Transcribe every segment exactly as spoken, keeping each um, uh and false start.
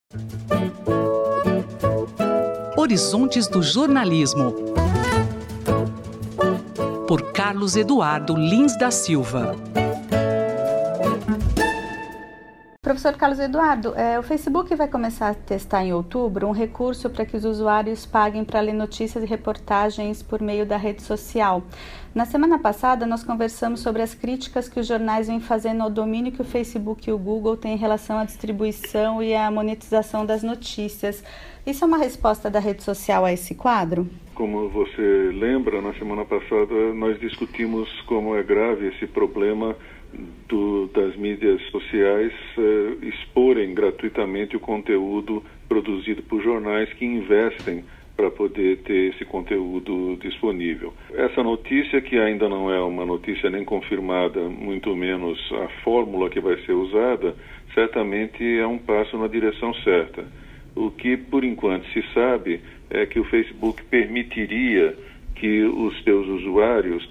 Horizontes do Jornalismo, por Carlos Eduardo Lins da Silva. Professor Carlos Eduardo, é, o Facebook vai começar a testar em outubro um recurso para que os usuários paguem para ler notícias e reportagens por meio da rede social. Na semana passada, nós conversamos sobre as críticas que os jornais vêm fazendo ao domínio que o Facebook e o Google têm em relação à distribuição e à monetização das notícias. Isso é uma resposta da rede social a esse quadro? Como você lembra, na semana passada nós discutimos como é grave esse problema do, das mídias sociais eh, exporem gratuitamente o conteúdo produzido por jornais que investem para poder ter esse conteúdo disponível. Essa notícia, que ainda não é uma notícia nem confirmada, muito menos a fórmula que vai ser usada, certamente é um passo na direção certa. O que, por enquanto, se sabe é que o Facebook permitiria que os seus usuários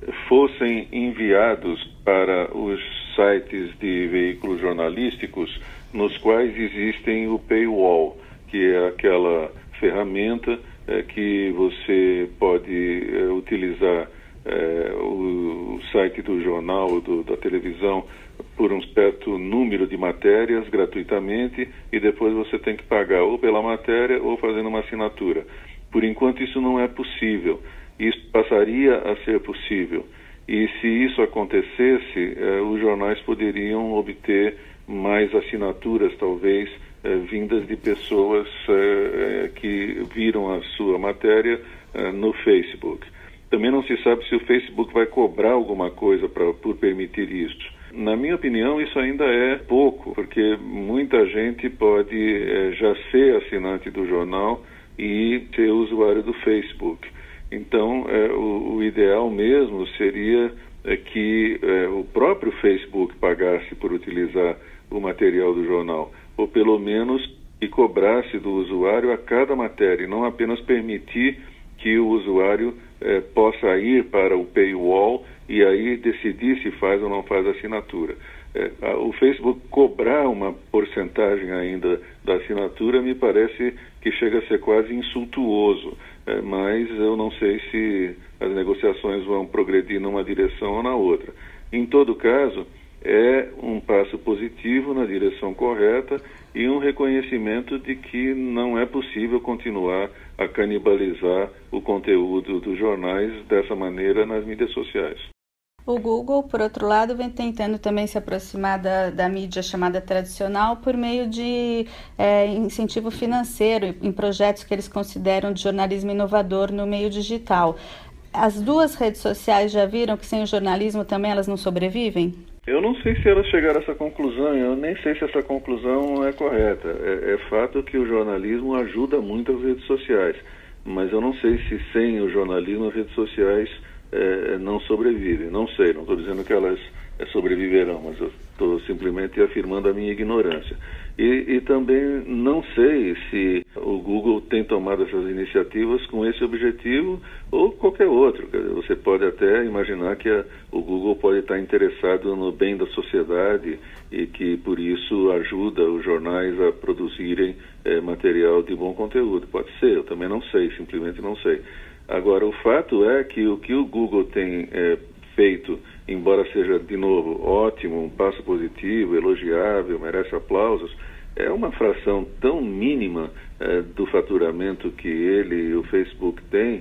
fossem enviados para os sites de veículos jornalísticos nos quais existem o paywall, que é aquela ferramenta é, que você pode é, utilizar é, o, o site do jornal ou do, da televisão por um certo número de matérias gratuitamente e depois você tem que pagar ou pela matéria ou fazendo uma assinatura. Por enquanto isso não é possível. Isso passaria a ser possível. E se isso acontecesse, eh, os jornais poderiam obter mais assinaturas, talvez, eh, vindas de pessoas eh, que viram a sua matéria eh, no Facebook. Também não se sabe se o Facebook vai cobrar alguma coisa pra, por permitir isso. Na minha opinião, isso ainda é pouco, porque muita gente pode eh, já ser assinante do jornal e ser usuário do Facebook. Então, é, o, o ideal mesmo seria é, que é, o próprio Facebook pagasse por utilizar o material do jornal, ou pelo menos que cobrasse do usuário a cada matéria, e não apenas permitir que o usuário é, possa ir para o paywall e aí decidir se faz ou não faz a assinatura. É, a, o Facebook cobrar uma porcentagem ainda da assinatura me parece que chega a ser quase insultuoso. É, mas eu não sei se as negociações vão progredir numa direção ou na outra. Em todo caso, é um passo positivo na direção correta e um reconhecimento de que não é possível continuar a canibalizar o conteúdo dos jornais dessa maneira nas mídias sociais. O Google, por outro lado, vem tentando também se aproximar da, da mídia chamada tradicional por meio de é, incentivo financeiro em projetos que eles consideram de jornalismo inovador no meio digital. As duas redes sociais já viram que sem o jornalismo também elas não sobrevivem? Eu não sei se elas chegaram a essa conclusão, eu nem sei se essa conclusão é correta. É, é fato que o jornalismo ajuda muito as redes sociais, mas eu não sei se sem o jornalismo as redes sociais É, não sobrevivem, não sei, não estou dizendo que elas é, sobreviverão, mas eu estou simplesmente afirmando a minha ignorância. E, e também não sei se o Google tem tomado essas iniciativas com esse objetivo ou qualquer outro. Quer dizer, você pode até imaginar que a, o Google pode estar interessado no bem da sociedade e que por isso ajuda os jornais a produzirem é, material de bom conteúdo. Pode ser, eu também não sei, simplesmente não sei. Agora, o fato é que o que o Google tem é, feito, embora seja, de novo, ótimo, um passo positivo, elogiável, merece aplausos, é uma fração tão mínima é, do faturamento que ele e o Facebook têm,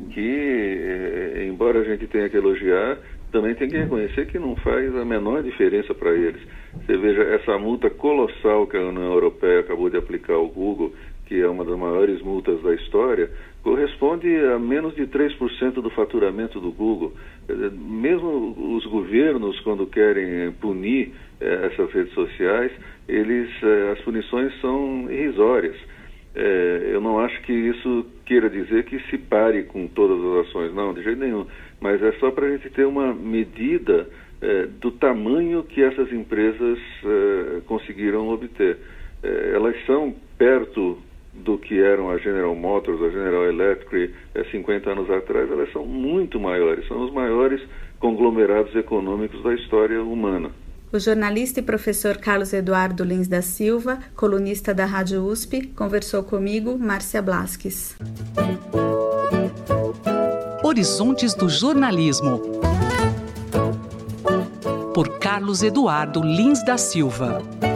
que, é, embora a gente tenha que elogiar, também tem que reconhecer que não faz a menor diferença para eles. Você veja, essa multa colossal que a União Europeia acabou de aplicar ao Google, que é uma das maiores multas da história, corresponde a menos de três por cento do faturamento do Google. Mesmo os governos, quando querem punir eh, essas redes sociais, eles, eh, as punições são irrisórias. Eh, eu não acho que isso queira dizer que se pare com todas as ações, não, de jeito nenhum. Mas é só para a gente ter uma medida eh, do tamanho que essas empresas eh, conseguiram obter. Eh, elas são perto do que eram a General Motors, a General Electric, é, cinquenta anos atrás, elas são muito maiores, são os maiores conglomerados econômicos da história humana. O jornalista e professor Carlos Eduardo Lins da Silva, colunista da Rádio U S P, conversou comigo, Márcia Blasques. Horizontes do Jornalismo, por Carlos Eduardo Lins da Silva.